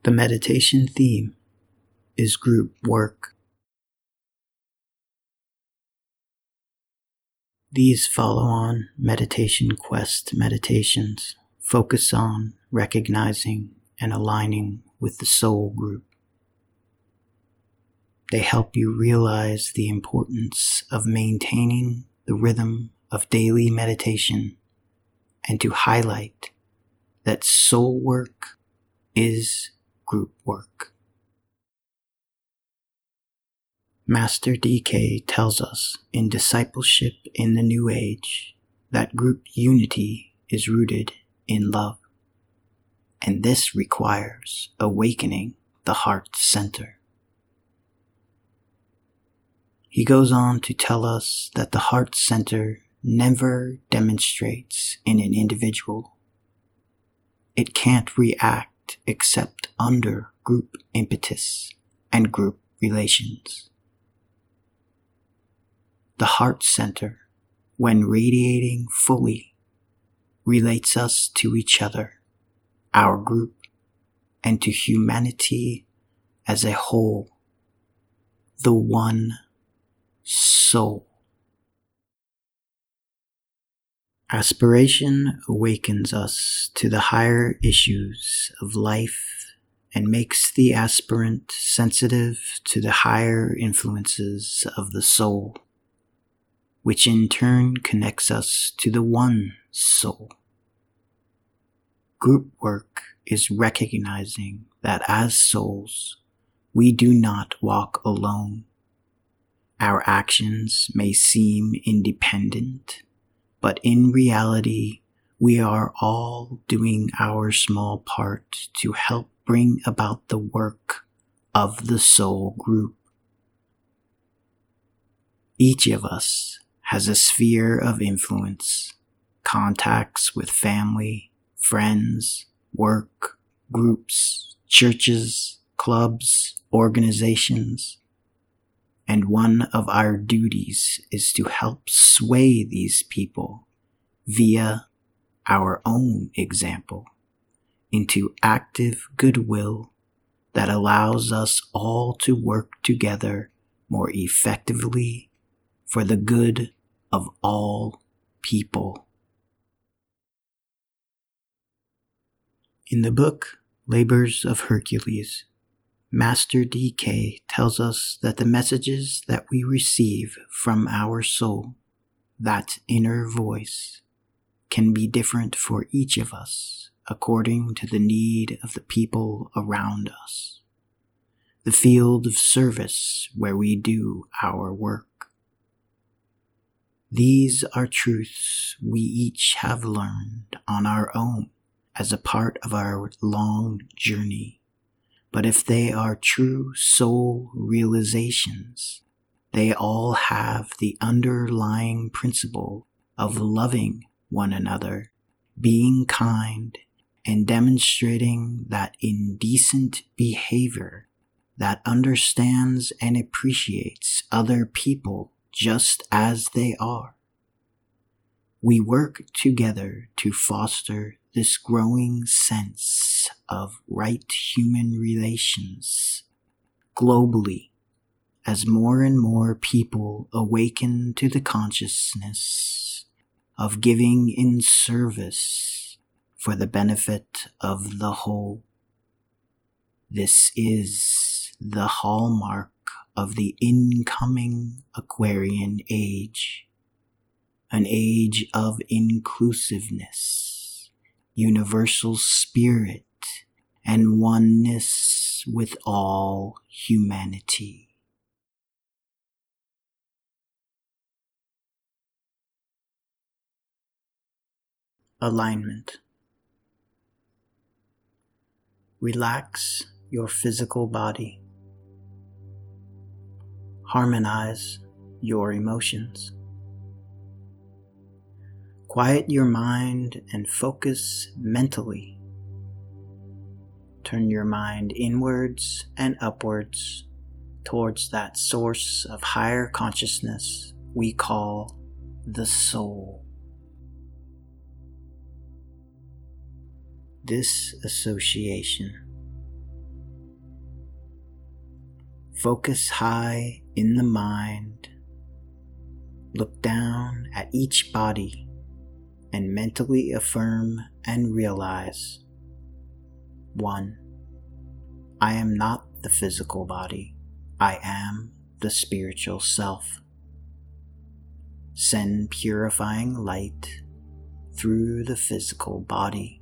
The meditation theme is group work. These follow-on meditation quest meditations focus on recognizing and aligning with the soul group. They help you realize the importance of maintaining the rhythm of daily meditation and to highlight that soul work is group work. Master DK tells us in Discipleship in the New Age that group unity is rooted in love, and this requires awakening the heart center. He goes on to tell us that the heart center never demonstrates in an individual. It can't react except under group impetus and group relations. The heart center, when radiating fully, relates us to each other, our group, and to humanity as a whole, the one soul. Aspiration awakens us to the higher issues of life and makes the aspirant sensitive to the higher influences of the soul, which in turn connects us to the one soul. Group work is recognizing that as souls, we do not walk alone. Our actions may seem independent, but in reality, we are all doing our small part to help bring about the work of the soul group. Each of us has a sphere of influence, contacts with family, friends, work, groups, churches, clubs, organizations, and one of our duties is to help sway these people via our own example into active goodwill that allows us all to work together more effectively for the good of all people. In the book Labors of Hercules, Master DK tells us that the messages that we receive from our soul, that inner voice, can be different for each of us according to the need of the people around us, the field of service where we do our work. These are truths we each have learned on our own as a part of our long journey. But if they are true soul realizations, they all have the underlying principle of loving one another, being kind, and demonstrating that indecent behavior that understands and appreciates other people just as they are. We work together to foster this growing sense of right human relations globally as more and more people awaken to the consciousness of giving in service for the benefit of the whole. This is the hallmark of the incoming Aquarian age, an age of inclusiveness, universal spirit, and oneness with all humanity. Alignment. Relax your physical body. Harmonize your emotions. Quiet your mind and focus mentally. Turn your mind inwards and upwards towards that source of higher consciousness we call the soul. Disassociation. Focus high in the mind. Look down at each body and mentally affirm and realize: 1. I am not the physical body. I am the spiritual self. Send purifying light through the physical body.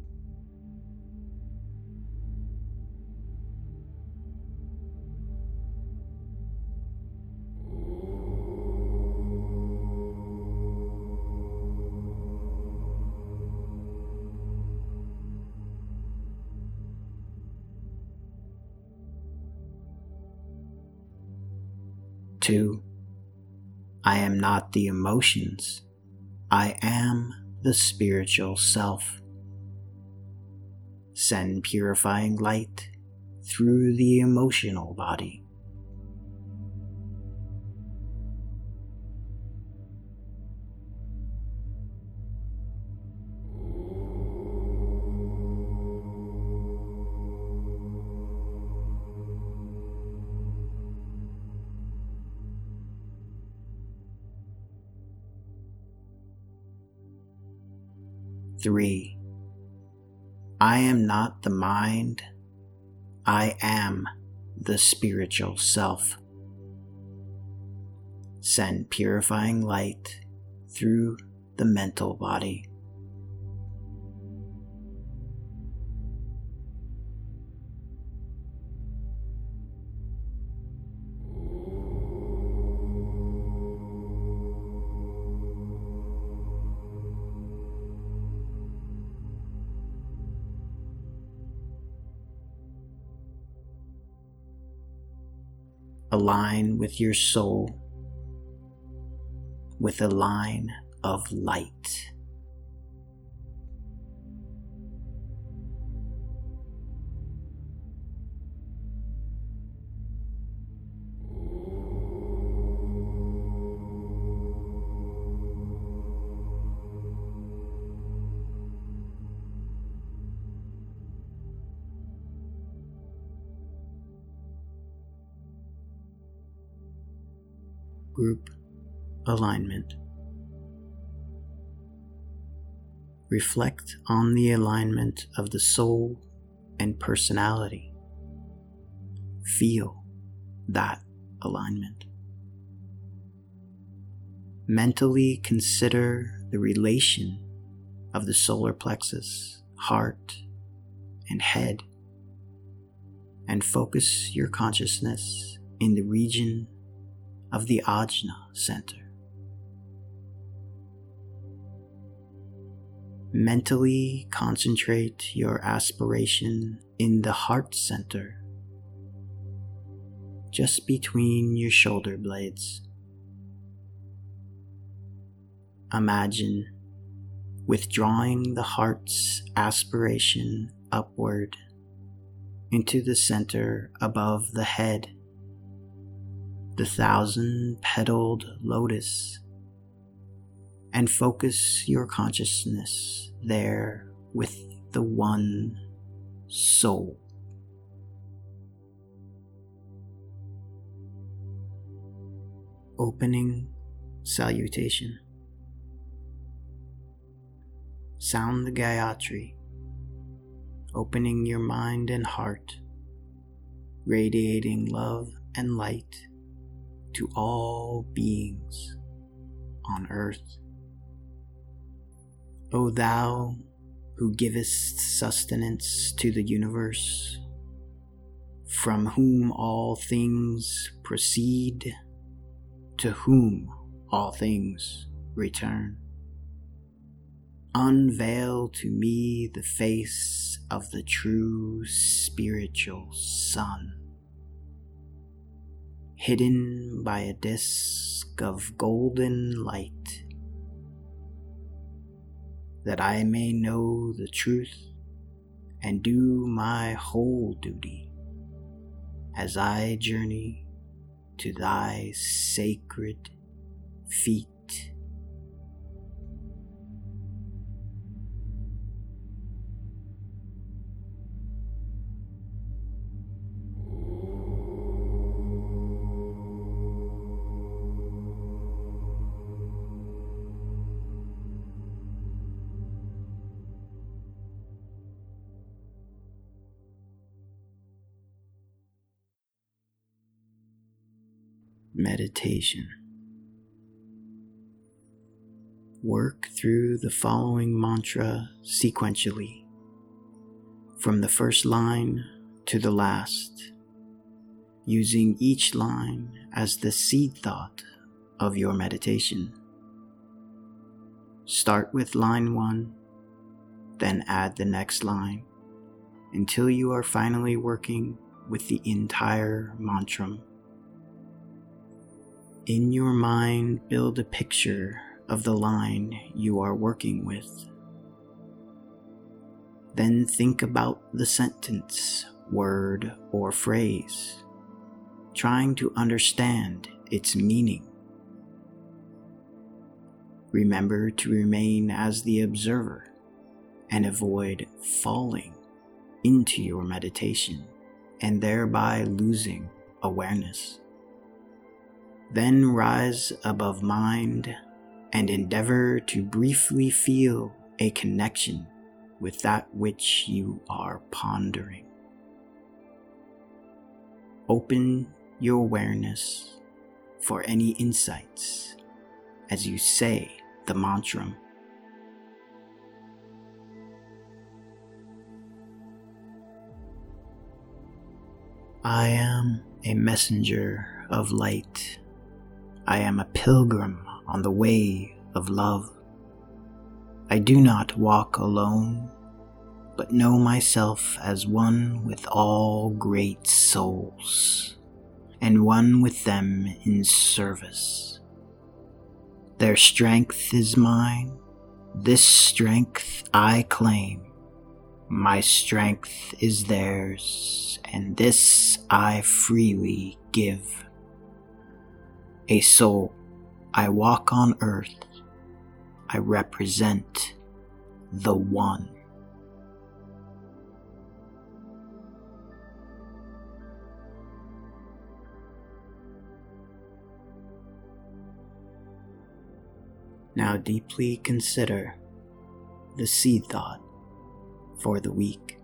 2. I am not the emotions. I am the spiritual self. Send purifying light through the emotional body. 3. I am not the mind. I am the spiritual self. Send purifying light through the mental body. 4. Align with your soul with a line of light. Group alignment. Reflect on the alignment of the soul and personality. Feel that alignment. Mentally consider the relation of the solar plexus, heart, and head, and focus your consciousness in the region of the Ajna center. Mentally concentrate your aspiration in the heart center, just between your shoulder blades. Imagine withdrawing the heart's aspiration upward into the center above the head, the 1,000-petaled lotus, and focus your consciousness there with the one soul. Opening salutation. Sound the Gayatri, opening your mind and heart, radiating love and light to all beings on earth. O thou who givest sustenance to the universe, from whom all things proceed, to whom all things return, unveil to me the face of the true spiritual sun, hidden by a disk of golden light, that I may know the truth and do my whole duty as I journey to thy sacred feet. meditation. Work through the following mantra sequentially, from the first line to the last, using each line as the seed thought of your meditation. Start with line 1, then add the next line, until you are finally working with the entire mantra. In your mind, build a picture of the line you are working with. Then think about the sentence, word, or phrase, trying to understand its meaning. Remember to remain as the observer and avoid falling into your meditation and thereby losing awareness. Then rise above mind and endeavor to briefly feel a connection with that which you are pondering. Open your awareness for any insights as you say the mantra. I am a messenger of light. I am a pilgrim on the way of love. I do not walk alone, but know myself as one with all great souls, and one with them in service. Their strength is mine, this strength I claim. My strength is theirs, and this I freely give. A soul, I walk on earth. I represent the One. Now deeply consider the seed thought for the week.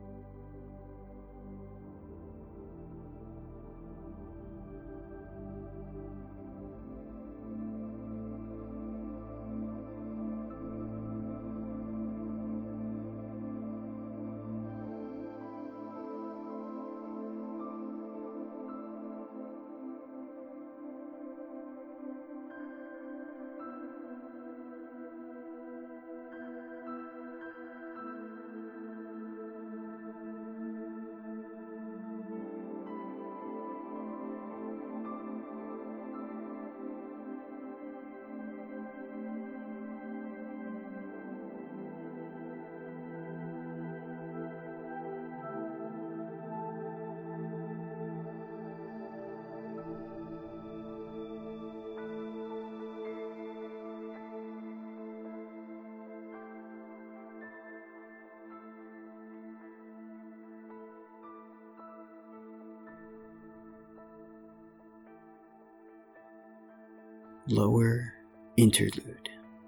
Lower interlude.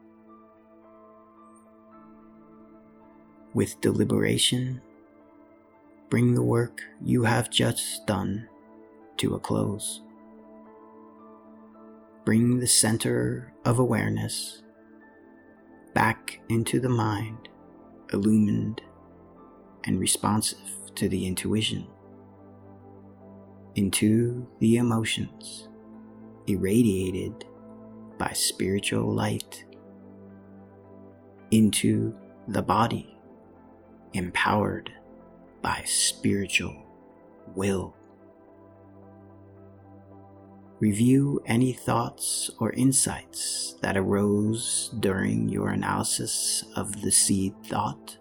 With deliberation, bring the work you have just done to a close. Bring the center of awareness back into the mind, illumined and responsive to the intuition, into the emotions, irradiated by spiritual light, into the body, empowered by spiritual will. Review any thoughts or insights that arose during your analysis of the seed thought.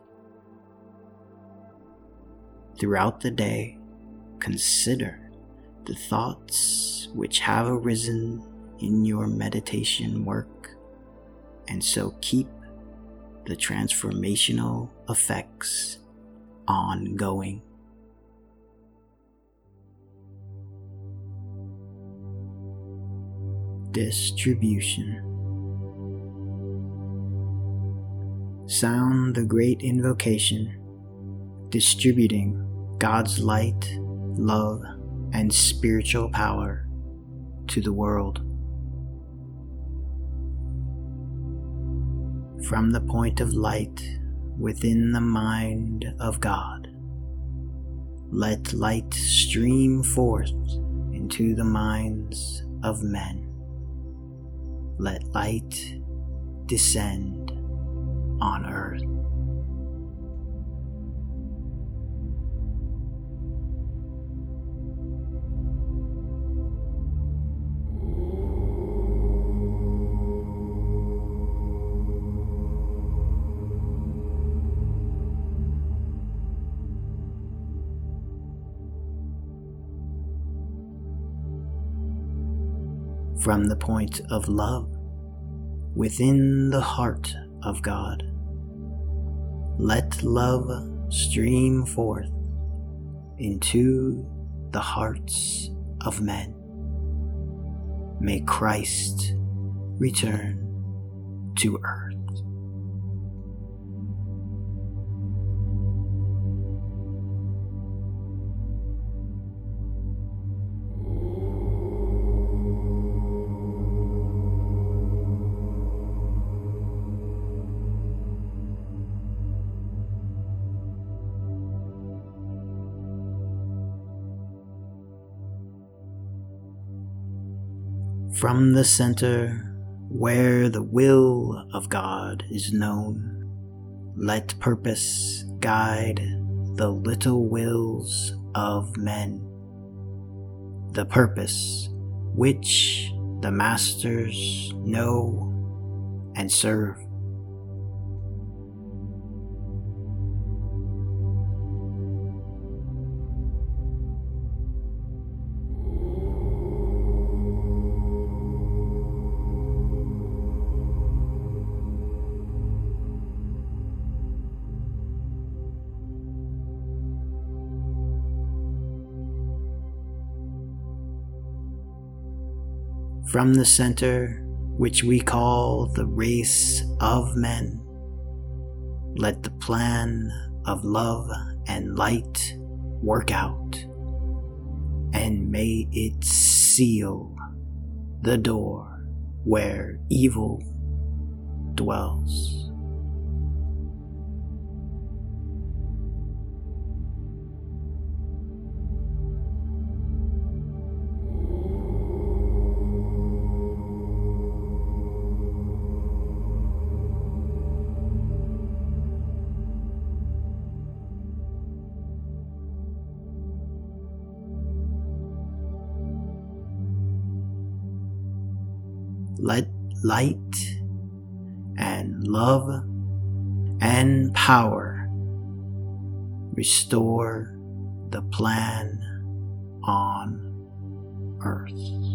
Throughout the day, consider the thoughts which have arisen in your meditation work, and so keep the transformational effects ongoing. Distribution. Sound the great invocation, distributing God's light, love, and spiritual power to the world. From the point of light within the mind of God, let light stream forth into the minds of men. Let light descend on earth. From the point of love within the heart of God, let love stream forth into the hearts of men. May Christ return to earth. From the center where the will of God is known, let purpose guide the little wills of men, the purpose which the masters know and serve. From the center, which we call the race of men, let the plan of love and light work out, and may it seal the door where evil dwells. Let light and love and power restore the plan on earth.